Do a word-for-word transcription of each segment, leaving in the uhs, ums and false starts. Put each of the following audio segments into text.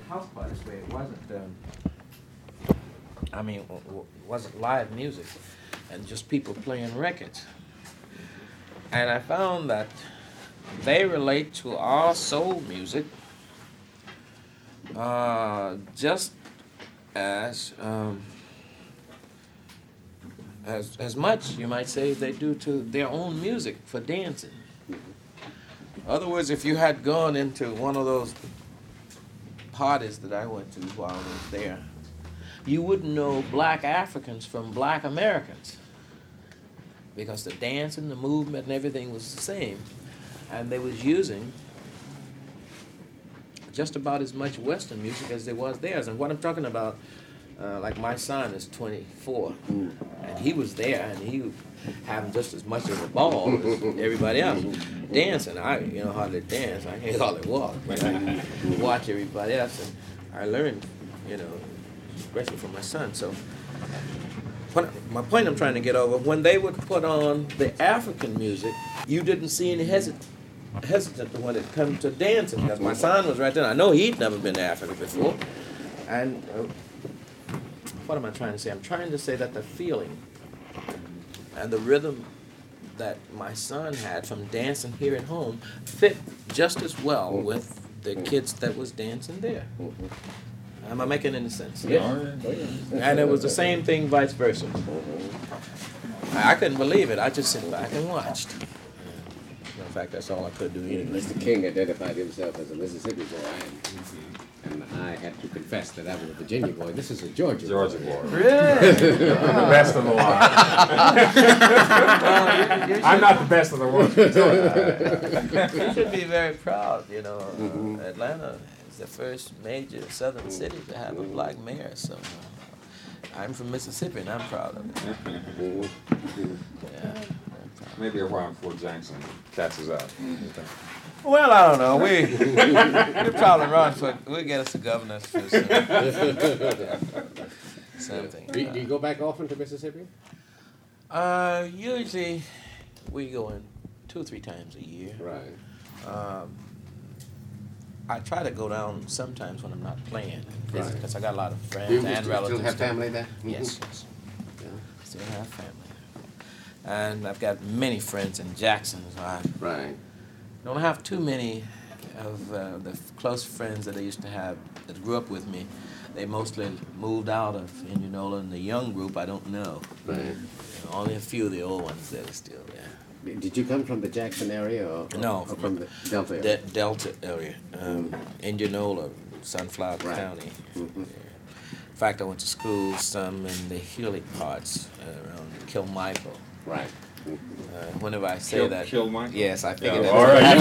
house parties where it wasn't, um, I mean, w- w- wasn't live music and just people playing records. And I found that they relate to our soul music uh, just as um, as as much, you might say, they do to their own music for dancing. In other words, if you had gone into one of those parties that I went to while I was there, you wouldn't know black Africans from black Americans because the dancing, the movement, and everything was the same. And they was using just about as much Western music as there was theirs. And what I'm talking about, uh, like my son is twenty-four, mm. and he was there, and he was having just as much of a ball as everybody else. Dancing, I you know hardly dance, I can't hardly walk, but I watch everybody else, and I learned, you know, especially from my son. So what, my point I'm trying to get over, when they would put on the African music, you didn't see any hesitant. hesitant when it comes to dancing, because my son was right there. I know he'd never been to Africa before. And uh, what am I trying to say? I'm trying to say that the feeling and the rhythm that my son had from dancing here at home fit just as well with the kids that was dancing there. Am I making any sense? Yeah. And it was the same thing vice versa. I couldn't believe it. I just sit back and watched. In fact, that's all I could do anyway. Mister King identified himself as a Mississippi boy, and, and I had to confess that I was a Virginia boy. This is a Georgia, Georgia boy. boy. Really? The best of the lot. Well, you, you I'm not the best of the world. You should be very proud. You know, uh, mm-hmm. Atlanta is the first major southern city to have a black mayor. So uh, I'm from Mississippi, and I'm proud of it. Yeah. Maybe a while before Jackson catches up. Well, I don't know. We we probably run for. We'll get us a governor for some, something. Do, do you go back often to Mississippi? Uh, usually we go in two or three times a year. Right. Um, I try to go down sometimes when I'm not playing, because Right. I got a lot of friends Do you and still relatives. have family there? Yes, yes. Yeah. Still have family. And I've got many friends in Jackson, so I Right. don't have too many of uh, the f- close friends that I used to have that grew up with me. They mostly moved out of Indianola, and the young group I don't know. Right. You know, only a few of the old ones that are still there. Did you come from the Jackson area or, No, or from, from the Delta area? De- Delta area, um, Indianola, Sunflower Right. County. Mm-hmm. In fact, I went to school some in the hilly parts uh, around Kilmichael. Right. Uh, whenever I say Kill, that, kill Mike? yes, I figured Yeah, that. all right.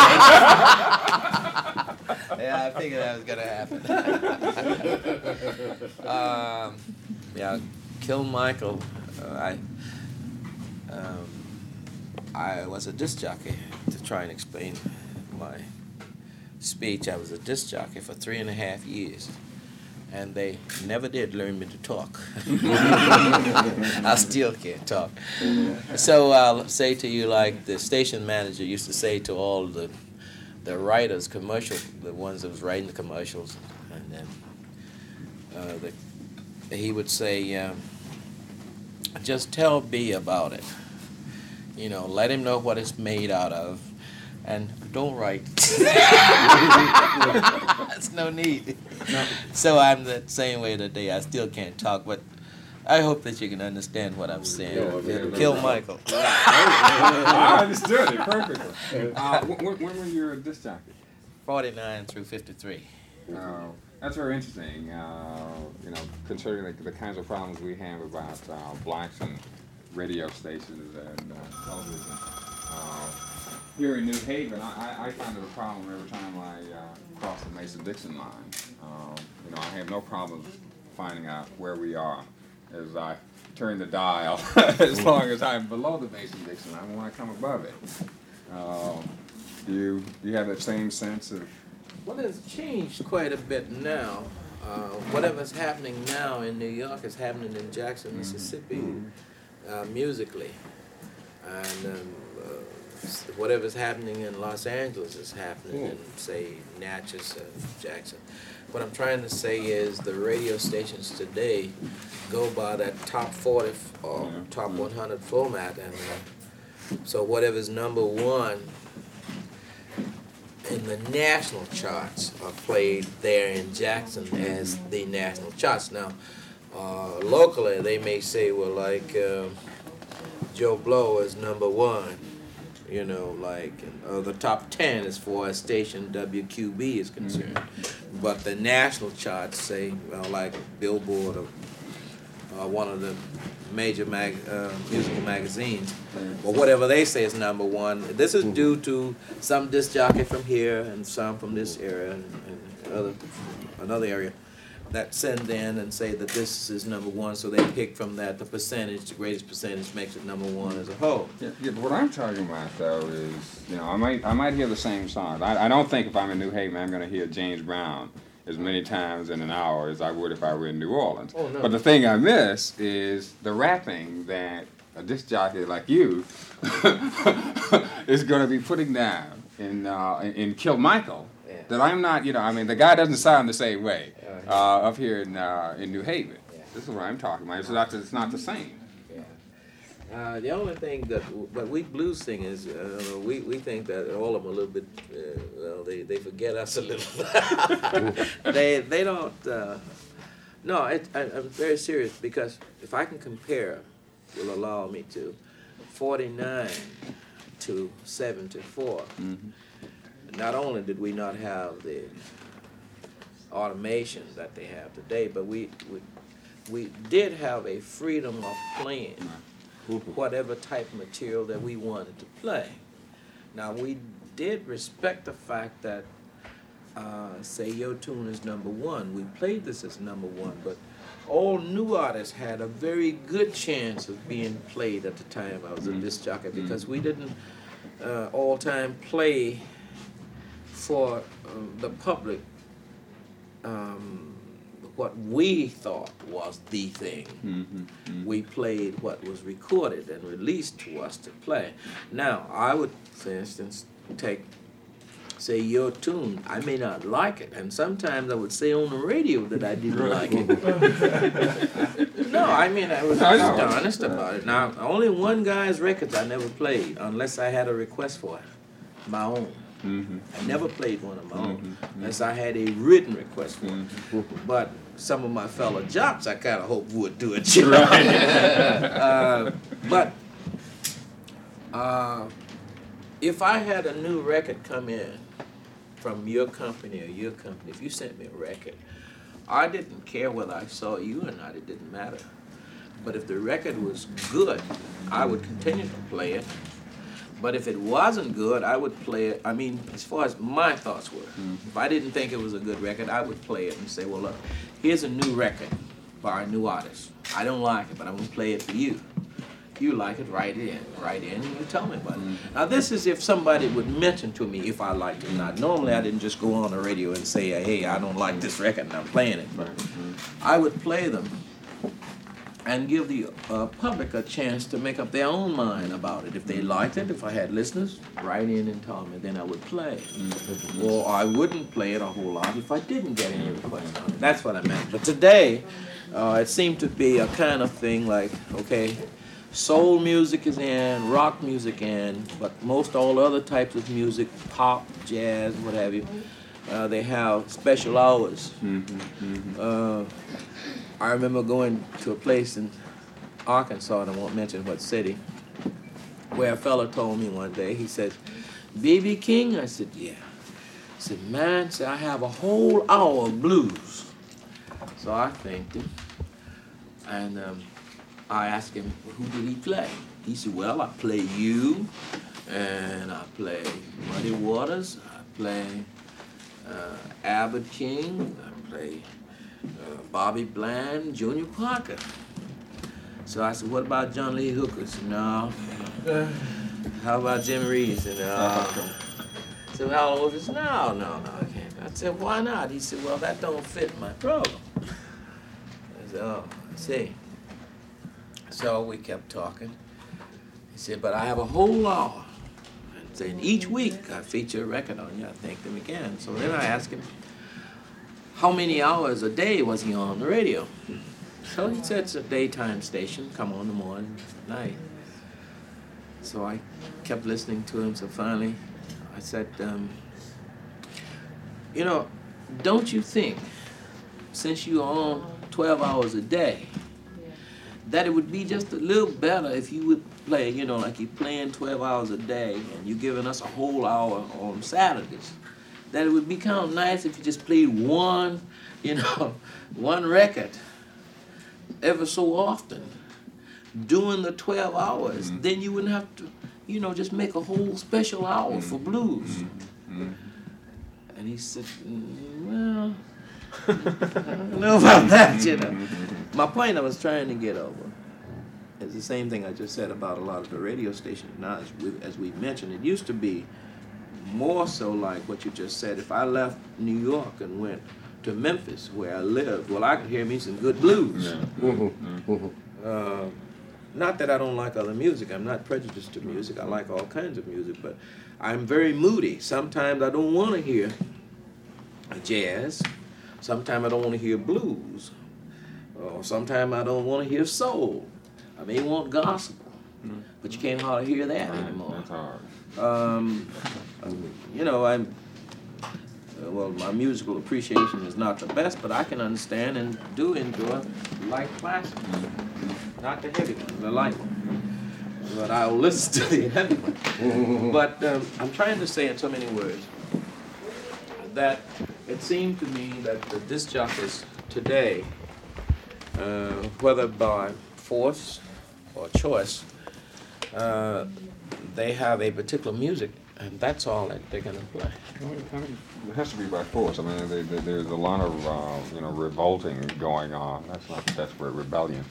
Yeah, I figured that was gonna happen. um, yeah, Kilmichael. Uh, I um, I was a disc jockey. To try and explain my speech, I was a disc jockey for three and a half years. And they never did learn me to talk. I still can't talk. So I'll say to you like the station manager used to say to all the the writers, commercial, the ones that was writing the commercials, and then uh, the, he would say, um, just tell B about it. You know, let him know what it's made out of, and don't write. That's no need. No. So I'm the same way today. I still can't talk, but I hope that you can understand what I'm saying. No, no, no, Kill no. Michael. I understood it perfectly. Uh, when, when were you a disc jockey? forty-nine through fifty-three. Uh, that's very interesting. Uh, you know, considering the, the kinds of problems we have about uh, blacks and radio stations and uh, television. Uh, here in New Haven, I, I, I find it a problem every time I uh, cross the Mason-Dixon line. Um, you know, I have no problem finding out where we are as I turn the dial, as long as I'm below the Mason-Dixon line. When I come above it, um, do you do you have that same sense of? Well, it's changed quite a bit now. Uh, whatever's happening now in New York is happening in Jackson, Mississippi, uh, musically. And um, uh, whatever's happening in Los Angeles is happening in, say, Natchez or Jackson. What I'm trying to say is the radio stations today go by that top forty or top one hundred format, and uh, so whatever's number one in the national charts are played there in Jackson as the national charts. Now, uh, locally, they may say, well, like uh, Joe Blow is number one, you know, like uh, the top ten as far as station W Q B is concerned. Mm-hmm. But the national charts say, well, like Billboard or uh, one of the major mag uh, musical magazines, or whatever they say is number one. This is due to some disc jockey from here and some from this area and, and other another area that send in and say that this is number one, so they pick from that the percentage, the greatest percentage makes it number one as a whole. Yeah, yeah, but what I'm talking about though is, you know, I might I might hear the same songs. I, I don't think if I'm in New Haven I'm going to hear James Brown as many times in an hour as I would if I were in New Orleans. Oh, no. But the thing I miss is the rapping that a disc jockey like you is going to be putting down in uh, in, in Kill Michael. Yeah. That I'm not, you know, I mean, the guy doesn't sound the same way uh, up here in uh, in New Haven. Yeah. This is what I'm talking about. It's not, it's not the same. Uh, the only thing that, but we blues singers, uh, we, we think that all of them a little bit, uh, well, they, they forget us a little. they they don't, uh, no, it, I, I'm very serious, because if I can compare, will allow me to, forty-nine to seventy-four, mm-hmm. Not only did we not have the automation that they have today, but we, we, we did have a freedom of playing whatever type of material that we wanted to play. Now, we did respect the fact that, uh, say, your tune is number one. We played this as number one, but all new artists had a very good chance of being played at the time I was a disc jockey, because we didn't uh, all-time play for uh, the public um, what we thought was the thing. Mm-hmm, mm-hmm. We played what was recorded and released to us to play. Now, I would, for instance, take, say, your tune. I may not like it, and sometimes I would say on the radio that I didn't like it. No, I mean, I was just honest about it. Now, only one guy's records I never played unless I had a request for it, my own. Mm-hmm. I never played one of my own mm-hmm. unless I had a written request for it. Mm-hmm. But some of my fellow jocks I kind of hope would do it. You know? uh, but uh, if I had a new record come in from your company or your company, if you sent me a record, I didn't care whether I saw you or not. It didn't matter. But if the record was good, I would continue to play it. But if it wasn't good, I would play it. I mean, as far as my thoughts were, mm-hmm. if I didn't think it was a good record, I would play it and say, well, look, here's a new record by a new artist. I don't like it, but I'm going to play it for you. If you like it, write it in. Write in and you tell me about it. Mm-hmm. Now, this is if somebody would mention to me if I liked it or not. Normally, I didn't just go on the radio and say, hey, I don't like this record and I'm playing it. But mm-hmm. I would play them and give the uh, public a chance to make up their own mind about it. If they liked it, if I had listeners, write in and tell me, then I would play. Mm-hmm. Or I wouldn't play it a whole lot if I didn't get any requests on it. That's what I meant. But today, uh, it seemed to be a kind of thing like, okay, soul music is in, rock music in, but most all other types of music, pop, jazz, what have you, uh, they have special hours. Mm-hmm. Mm-hmm. Uh, I remember going to a place in Arkansas, and I won't mention what city, where a fellow told me one day, he said, B B King? I said, yeah. He said, man, said, I have a whole hour of blues. So I thanked him, and um, I asked him, who did he play? He said, well, I play you, and I play Muddy Waters, I play uh, Albert King, I play Uh, Bobby Bland, Junior Parker. So I said, what about John Lee Hooker? He said, no. How about Jimmy Reed? He said, no. I said, how old is he? No, no, no, I can't. I said, why not? He said, well, that don't fit my program. I said, oh, I see. So we kept talking. He said, but I have a whole hour. saying each week I feature a record on you. I thanked him again. So then I asked him, how many hours a day was he on the radio? So he said it's a daytime station, come on in the morning, night. So I kept listening to him, so finally I said, um, you know, don't you think, since you're on twelve hours a day, that it would be just a little better if you would play, you know, like you're playing twelve hours a day and you're giving us a whole hour on Saturdays, that it would be kind of nice if you just played one, you know, one record ever so often during the twelve hours. Mm-hmm. Then you wouldn't have to, you know, just make a whole special hour mm-hmm. for blues. Mm-hmm. And he said, mm, well, I don't know about that, you know. My point I was trying to get over is the same thing I just said about a lot of the radio stations. Now, as we, as we mentioned, it used to be more so like what you just said. If I left New York and went to Memphis, where I lived, well, I could hear me some good blues. Yeah. Mm-hmm. Mm-hmm. Uh, not that I don't like other music. I'm not prejudiced to music. I like all kinds of music, but I'm very moody. Sometimes I don't want to hear jazz. Sometimes I don't want to hear blues. Or sometimes I don't want to hear soul. I may want gospel, mm-hmm. but you can't hardly hear that right. anymore. That's hard. Um, you know, I'm, well, my musical appreciation is not the best, but I can understand and do enjoy light classics. Mm-hmm. Not the heavy one, the light one. But I'll listen to the heavy one. But um, I'm trying to say in so many words that it seemed to me that the disc jockeys today, uh, whether by force or choice, uh, they have a particular music, and that's all that they're going to play. Well, it, kind of, it has to be by force. I mean, they, they, there's a lot of uh, you know revolting going on. That's not desperate rebellion.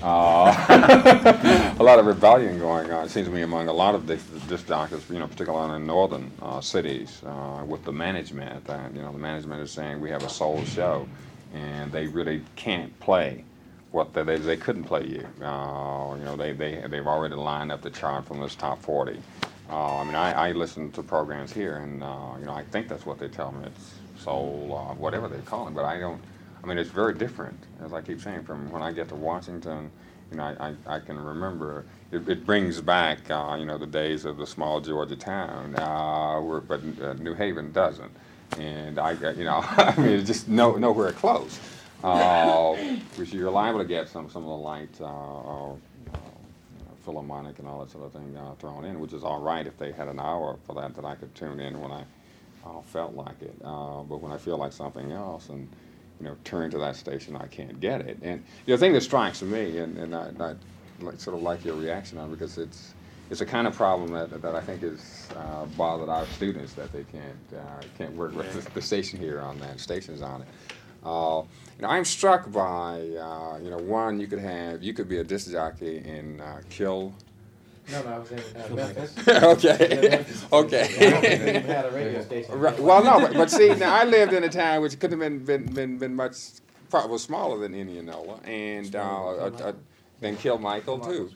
Uh, a lot of rebellion going on. It seems to me among a lot of disc, disc jockeys, you know, particularly in northern uh, cities, uh, with the management. That you know, the management is saying we have a soul show, and they really can't play what they, they, they couldn't play you. Uh, you know, they, they, they've already lined up the chart from this top forty. Uh, I mean, I, I listen to programs here, and, uh, you know, I think that's what they tell me. It's soul, uh, whatever they call it, but I don't, I mean, it's very different, as I keep saying, from when I get to Washington. You know, I, I, I can remember, it, it brings back, uh, you know, the days of the small Georgia town, uh, where, but uh, New Haven doesn't. And I, you know, I mean, it's just no, nowhere close. Uh, which you're liable to get some some of the light uh, uh, Philharmonic and all that sort of thing uh, thrown in, which is all right if they had an hour for that that I could tune in when I uh, felt like it. Uh, but when I feel like something else and you know turn to that station, I can't get it. And the thing that strikes me, and, and I, I like, sort of like your reaction on it, because it's it's a kind of problem that that I think is uh, bothered our students, that they can't uh, can't work with the, the station here on that stations on it. Uh, you know, I'm struck by, uh, you know, one, you could have, you could be a disc jockey and uh, kill. No, no, I was in uh, Memphis. Okay, Memphis. okay. We had a radio station. Right. Well, no, but, but see, now I lived in a town which could have been been been, been much, probably was smaller than Indianola, and uh, uh, uh, then Kill Michael too.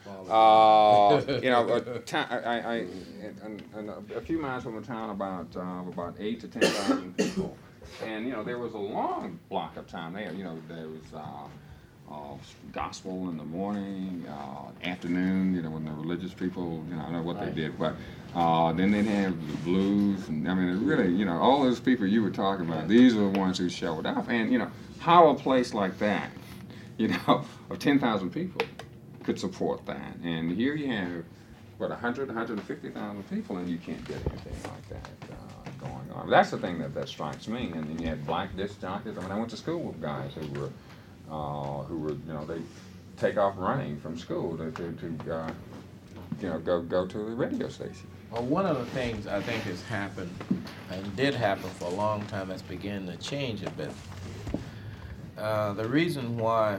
Uh, you know, a, ta- I, I, I and, and a few miles from a town about uh, about eight to ten thousand people. And, you know, there was a long block of time there. You know, there was uh, uh, gospel in the morning, uh, afternoon, you know, when the religious people, you know, I don't know what right. they did. But uh, then they'd have the blues. And, I mean, it really, you know, all those people you were talking about, these are the ones who showed up. And, you know, how a place like that, you know, of ten thousand people could support that. And here you have, what, one hundred, one hundred fifty thousand people, and you can't get anything like that. Uh, going on. That's the thing that, that strikes me. And then you had black disc jockeys. I mean, I went to school with guys who were, uh, who were, you know, they take off running from school to, to, to uh, you know, go go to the radio station. Well, one of the things I think has happened, and did happen for a long time, that's beginning to change a bit. Uh, the reason why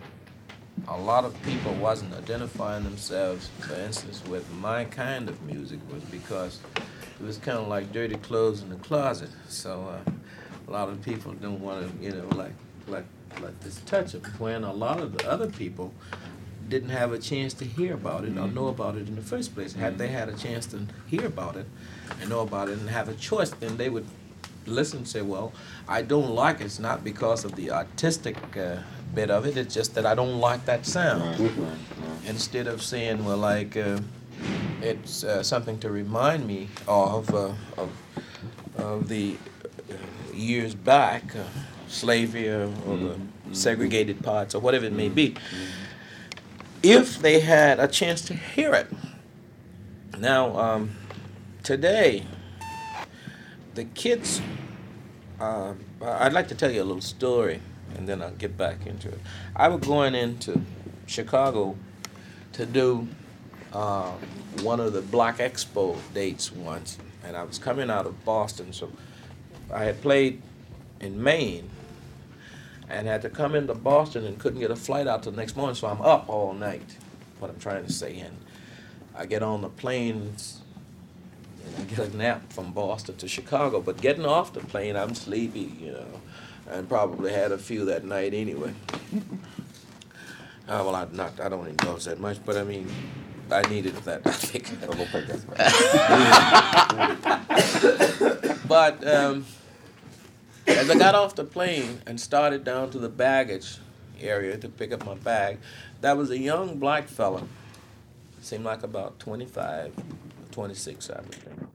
a lot of people wasn't identifying themselves, for instance, with my kind of music was because it was kind of like dirty clothes in the closet. So uh, a lot of people don't want to, you know, like, like, like this touch of when a lot of the other people didn't have a chance to hear about it or know about it in the first place. Had they had a chance to hear about it and know about it and have a choice, then they would listen and say, well, I don't like it. It's not because of the artistic uh, bit of it. It's just that I don't like that sound. Right, right, right. Instead of saying, well, like, uh, it's uh, something to remind me of, uh, of, of the years back, uh, slavery or, or the segregated parts or whatever it may be, if they had a chance to hear it. Now, um, today, the kids, uh, I'd like to tell you a little story, and then I'll get back into it. I was going into Chicago to do uh, one of the Black Expo dates once, and I was coming out of Boston, so I had played in Maine and had to come into Boston and couldn't get a flight out till the next morning, so I'm up all night, what I'm trying to say, and I get on the plane and I get a nap from Boston to Chicago, but getting off the plane, I'm sleepy, you know, and probably had a few that night anyway. Uh, well, I not I don't indulge that much, but I mean, I needed that, I think. A little bit this way. But um, as I got off the plane and started down to the baggage area to pick up my bag, that was a young black fella, seemed like about twenty-five, twenty-six, I would think.